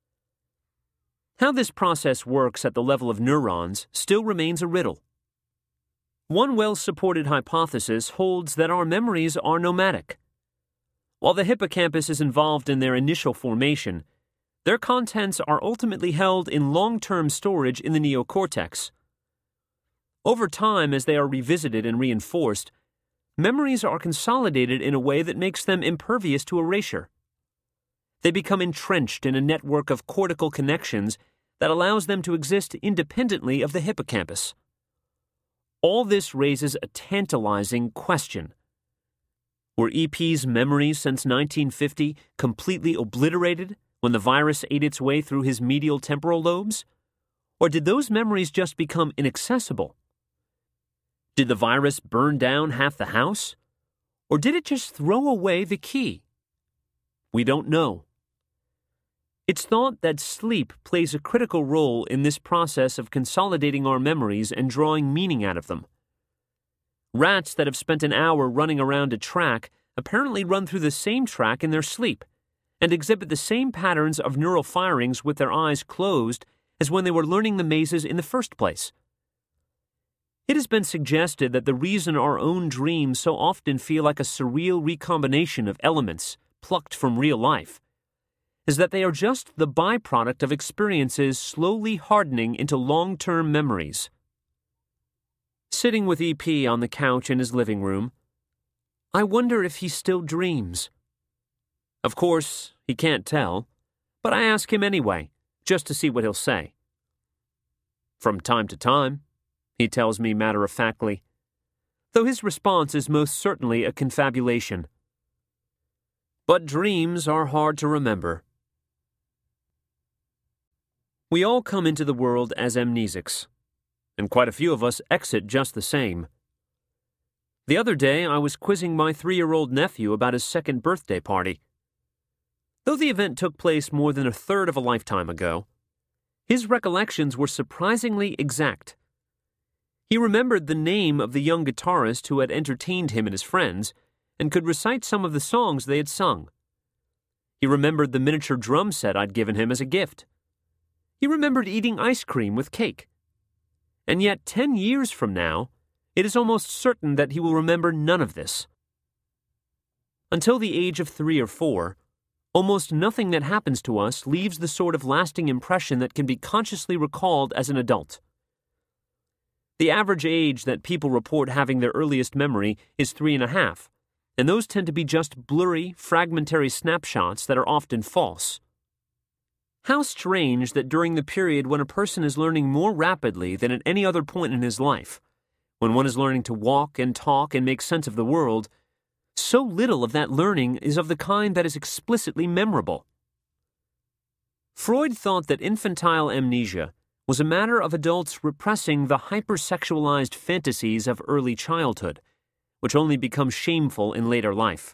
How this process works at the level of neurons still remains a riddle. One well-supported hypothesis holds that our memories are nomadic. While the hippocampus is involved in their initial formation, their contents are ultimately held in long-term storage in the neocortex. Over time, as they are revisited and reinforced, memories are consolidated in a way that makes them impervious to erasure. They become entrenched in a network of cortical connections that allows them to exist independently of the hippocampus. All this raises a tantalizing question. Were E P's memories since nineteen fifty completely obliterated when the virus ate its way through his medial temporal lobes? Or did those memories just become inaccessible? Did the virus burn down half the house? Or did it just throw away the key? We don't know. It's thought that sleep plays a critical role in this process of consolidating our memories and drawing meaning out of them. Rats that have spent an hour running around a track apparently run through the same track in their sleep and exhibit the same patterns of neural firings with their eyes closed as when they were learning the mazes in the first place. It has been suggested that the reason our own dreams so often feel like a surreal recombination of elements plucked from real life is that they are just the byproduct of experiences slowly hardening into long-term memories. Sitting with E P on the couch in his living room, I wonder if he still dreams. Of course, he can't tell, but I ask him anyway, just to see what he'll say. From time to time, he tells me matter-of-factly, though his response is most certainly a confabulation. But dreams are hard to remember. We all come into the world as amnesics, and quite a few of us exit just the same. The other day, I was quizzing my three-year-old nephew about his second birthday party. Though the event took place more than a third of a lifetime ago, his recollections were surprisingly exact. He remembered the name of the young guitarist who had entertained him and his friends, and could recite some of the songs they had sung. He remembered the miniature drum set I'd given him as a gift. He remembered eating ice cream with cake. And yet, ten years from now, it is almost certain that he will remember none of this. Until the age of three or four, almost nothing that happens to us leaves the sort of lasting impression that can be consciously recalled as an adult. The average age that people report having their earliest memory is three and a half, and those tend to be just blurry, fragmentary snapshots that are often false. How strange that during the period when a person is learning more rapidly than at any other point in his life, when one is learning to walk and talk and make sense of the world, so little of that learning is of the kind that is explicitly memorable. Freud thought that infantile amnesia was a matter of adults repressing the hypersexualized fantasies of early childhood, which only become shameful in later life.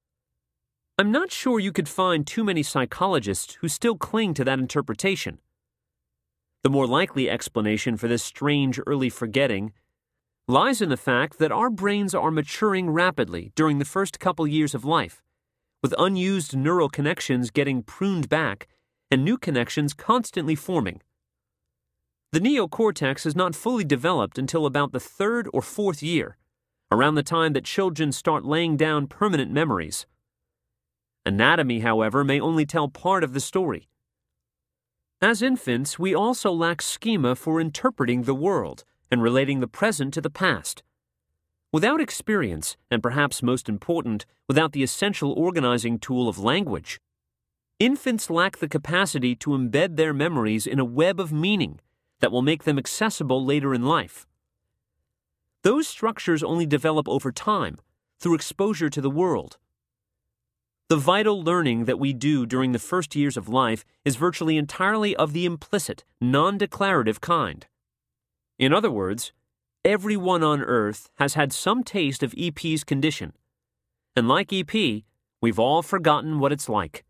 I'm not sure you could find too many psychologists who still cling to that interpretation. The more likely explanation for this strange early forgetting lies in the fact that our brains are maturing rapidly during the first couple years of life, with unused neural connections getting pruned back and new connections constantly forming. The neocortex is not fully developed until about the third or fourth year, around the time that children start laying down permanent memories. Anatomy, however, may only tell part of the story. As infants, we also lack schema for interpreting the world and relating the present to the past. Without experience, and perhaps most important, without the essential organizing tool of language, infants lack the capacity to embed their memories in a web of meaning that will make them accessible later in life. Those structures only develop over time, through exposure to the world. The vital learning that we do during the first years of life is virtually entirely of the implicit, non-declarative kind. In other words, everyone on Earth has had some taste of E P's condition, and like E P, we've all forgotten what it's like.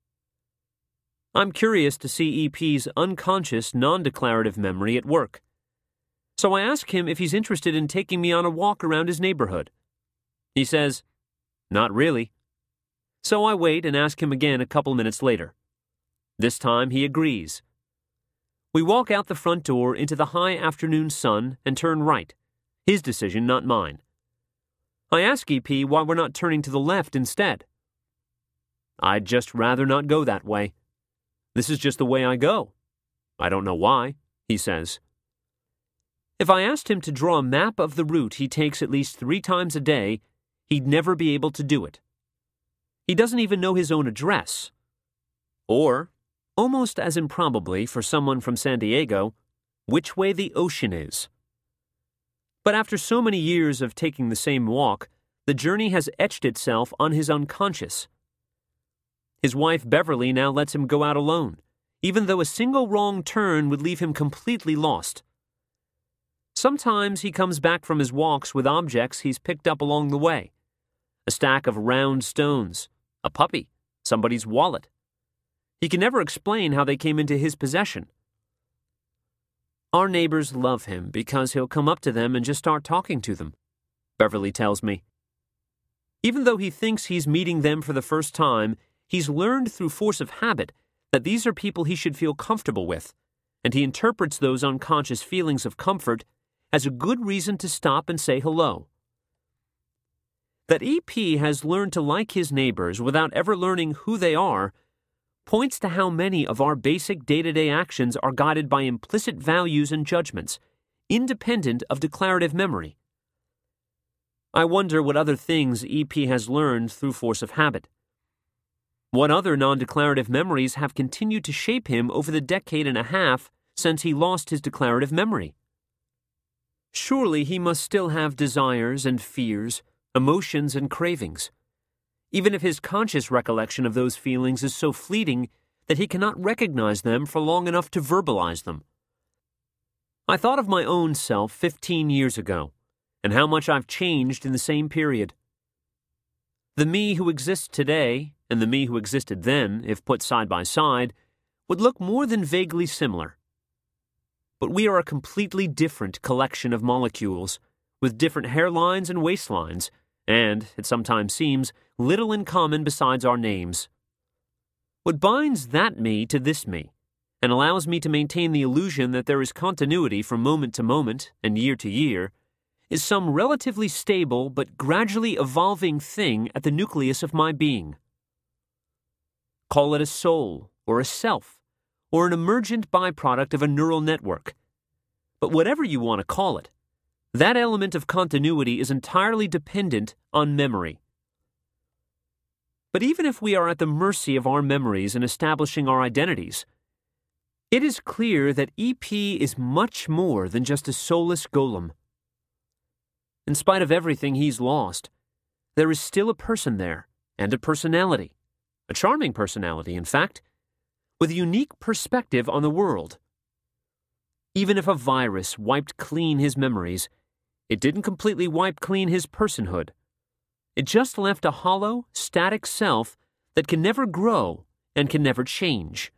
I'm curious to see E P's unconscious, non-declarative memory at work. So I ask him if he's interested in taking me on a walk around his neighborhood. He says, "Not really." So I wait and ask him again a couple minutes later. This time he agrees. We walk out the front door into the high afternoon sun and turn right. His decision, not mine. I ask E P why we're not turning to the left instead. "I'd just rather not go that way. This is just the way I go. I don't know why," he says. If I asked him to draw a map of the route he takes at least three times a day, he'd never be able to do it. He doesn't even know his own address. Or, almost as improbably for someone from San Diego, which way the ocean is. But after so many years of taking the same walk, the journey has etched itself on his unconscious. His wife Beverly now lets him go out alone, even though a single wrong turn would leave him completely lost. Sometimes he comes back from his walks with objects he's picked up along the way. A stack of round stones, a puppy, somebody's wallet. He can never explain how they came into his possession. Our neighbors love him because he'll come up to them and just start talking to them, Beverly tells me. Even though he thinks he's meeting them for the first time, he's learned through force of habit that these are people he should feel comfortable with, and he interprets those unconscious feelings of comfort as a good reason to stop and say hello. That E P has learned to like his neighbors without ever learning who they are points to how many of our basic day-to-day actions are guided by implicit values and judgments, independent of declarative memory. I wonder what other things E P has learned through force of habit. What other non-declarative memories have continued to shape him over the decade and a half since he lost his declarative memory? Surely he must still have desires and fears, emotions and cravings, even if his conscious recollection of those feelings is so fleeting that he cannot recognize them for long enough to verbalize them. I thought of my own self fifteen years ago, and how much I've changed in the same period. The me who exists today and the me who existed then, if put side by side, would look more than vaguely similar. But we are a completely different collection of molecules, with different hairlines and waistlines, and, it sometimes seems, little in common besides our names. What binds that me to this me, and allows me to maintain the illusion that there is continuity from moment to moment and year to year, is some relatively stable but gradually evolving thing at the nucleus of my being. Call it a soul, or a self, or an emergent byproduct of a neural network. But whatever you want to call it, that element of continuity is entirely dependent on memory. But even if we are at the mercy of our memories in establishing our identities, it is clear that E P is much more than just a soulless golem. In spite of everything he's lost, there is still a person there, and a personality, a charming personality, in fact, with a unique perspective on the world. Even if a virus wiped clean his memories, it didn't completely wipe clean his personhood. It just left a hollow, static self that can never grow and can never change.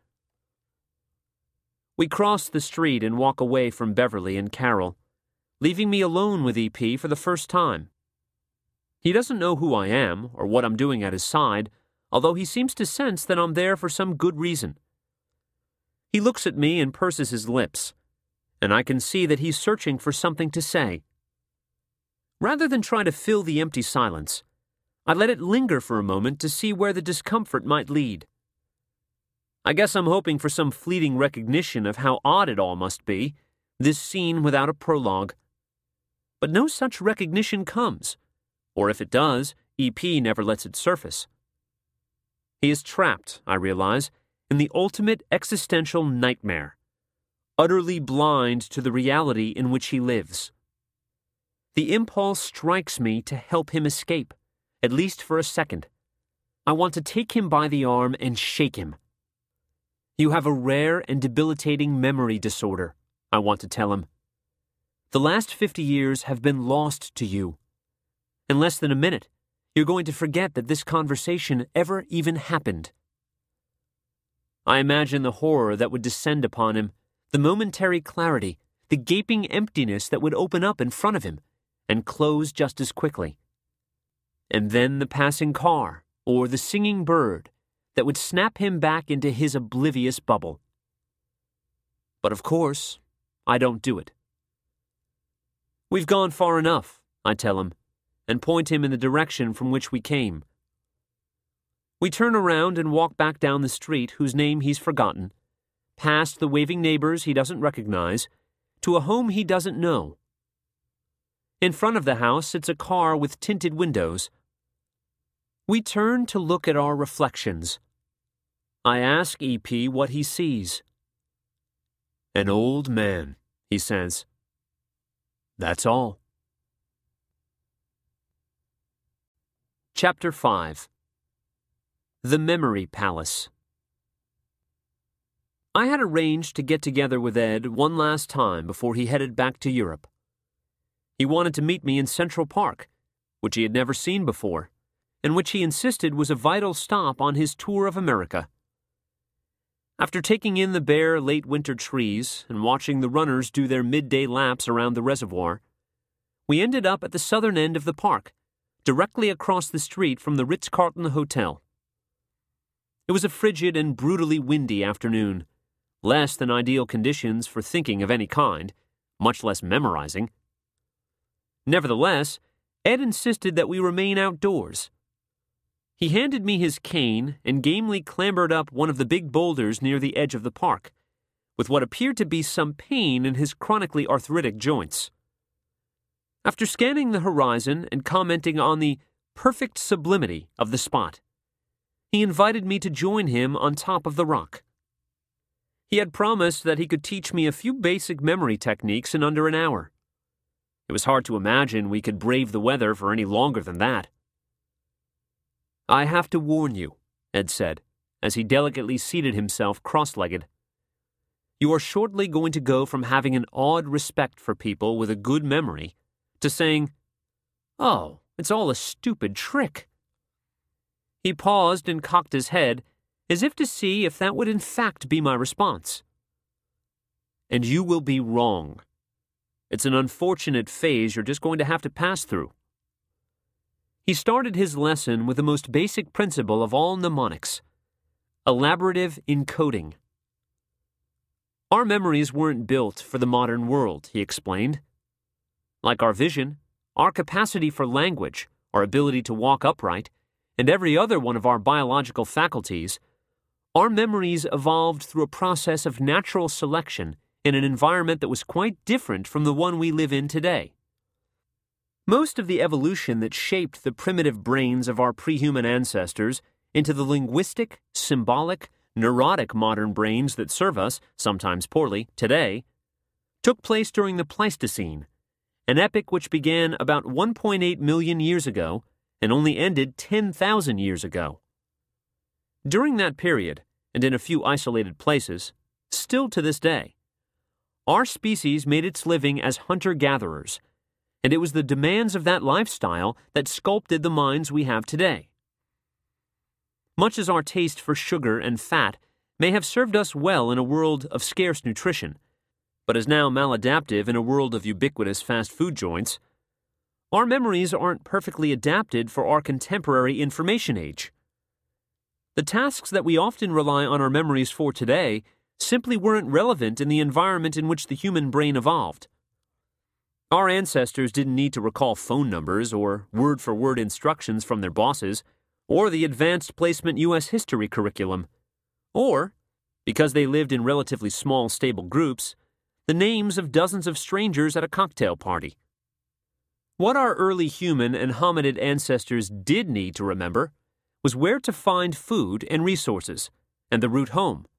We cross the street and walk away from Beverly and Carol, leaving me alone with E P for the first time. He doesn't know who I am or what I'm doing at his side, although he seems to sense that I'm there for some good reason. He looks at me and purses his lips, and I can see that he's searching for something to say. Rather than try to fill the empty silence, I let it linger for a moment to see where the discomfort might lead. I guess I'm hoping for some fleeting recognition of how odd it all must be, this scene without a prologue. But no such recognition comes, or if it does, E P never lets it surface. He is trapped, I realize, in the ultimate existential nightmare, utterly blind to the reality in which he lives. The impulse strikes me to help him escape, at least for a second. I want to take him by the arm and shake him. You have a rare and debilitating memory disorder, I want to tell him. The last fifty years have been lost to you. In less than a minute, you're going to forget that this conversation ever even happened. I imagine the horror that would descend upon him, the momentary clarity, the gaping emptiness that would open up in front of him and close just as quickly. And then the passing car, or the singing bird, that would snap him back into his oblivious bubble. But of course, I don't do it. We've gone far enough, I tell him, and point him in the direction from which we came. We turn around and walk back down the street whose name he's forgotten, past the waving neighbors he doesn't recognize, to a home he doesn't know. In front of the house sits a car with tinted windows. We turn to look at our reflections. I ask E P what he sees. An old man, he says. That's all. Chapter five. The Memory Palace. I had arranged to get together with Ed one last time before he headed back to Europe. He wanted to meet me in Central Park, which he had never seen before, and which he insisted was a vital stop on his tour of America. After taking in the bare late winter trees and watching the runners do their midday laps around the reservoir, we ended up at the southern end of the park, directly across the street from the Ritz-Carlton Hotel. It was a frigid and brutally windy afternoon, less than ideal conditions for thinking of any kind, much less memorizing. Nevertheless, Ed insisted that we remain outdoors. He handed me his cane and gamely clambered up one of the big boulders near the edge of the park, with what appeared to be some pain in his chronically arthritic joints. After scanning the horizon and commenting on the perfect sublimity of the spot, he invited me to join him on top of the rock. He had promised that he could teach me a few basic memory techniques in under an hour. It was hard to imagine we could brave the weather for any longer than that. I have to warn you, Ed said, as he delicately seated himself cross-legged. You are shortly going to go from having an awed respect for people with a good memory to saying, "Oh, it's all a stupid trick." He paused and cocked his head, as if to see if that would in fact be my response. And you will be wrong. It's an unfortunate phase you're just going to have to pass through. He started his lesson with the most basic principle of all mnemonics, elaborative encoding. Our memories weren't built for the modern world, he explained. Like our vision, our capacity for language, our ability to walk upright, and every other one of our biological faculties, our memories evolved through a process of natural selection in an environment that was quite different from the one we live in today. Most of the evolution that shaped the primitive brains of our pre-human ancestors into the linguistic, symbolic, neurotic modern brains that serve us, sometimes poorly, today, took place during the Pleistocene, an epoch which began about one point eight million years ago and only ended ten thousand years ago. During that period, and in a few isolated places, still to this day, our species made its living as hunter-gatherers, and it was the demands of that lifestyle that sculpted the minds we have today. Much as our taste for sugar and fat may have served us well in a world of scarce nutrition, but is now maladaptive in a world of ubiquitous fast food joints, our memories aren't perfectly adapted for our contemporary information age. The tasks that we often rely on our memories for today simply weren't relevant in the environment in which the human brain evolved. Our ancestors didn't need to recall phone numbers or word-for-word instructions from their bosses, or the advanced placement U S history curriculum, or Because they lived in relatively small, stable groups, the names of dozens of strangers at a cocktail party. What our early human and hominid ancestors did need to remember was where to find food and resources, and the route home.